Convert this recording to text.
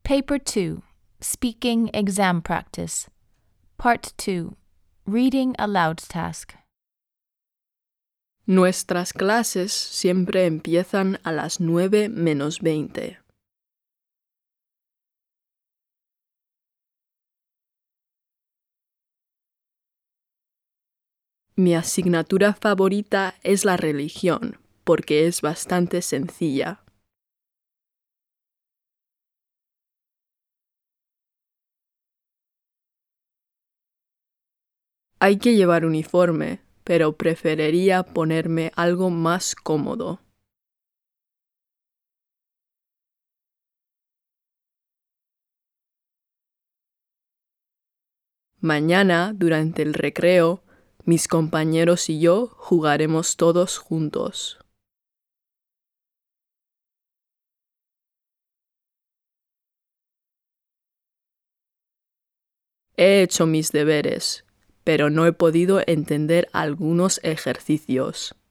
Paper 2, Speaking Exam Practice. Part 2, Reading Aloud Task. Nuestras clases siempre empiezan a las 9 menos 20. Mi asignatura favorita es la religión, porque es bastante sencilla. Hay que llevar uniforme, pero preferiría ponerme algo más cómodo. Mañana, durante el recreo, mis compañeros y yo jugaremos todos juntos. He hecho mis deberes, pero no he podido entender algunos ejercicios.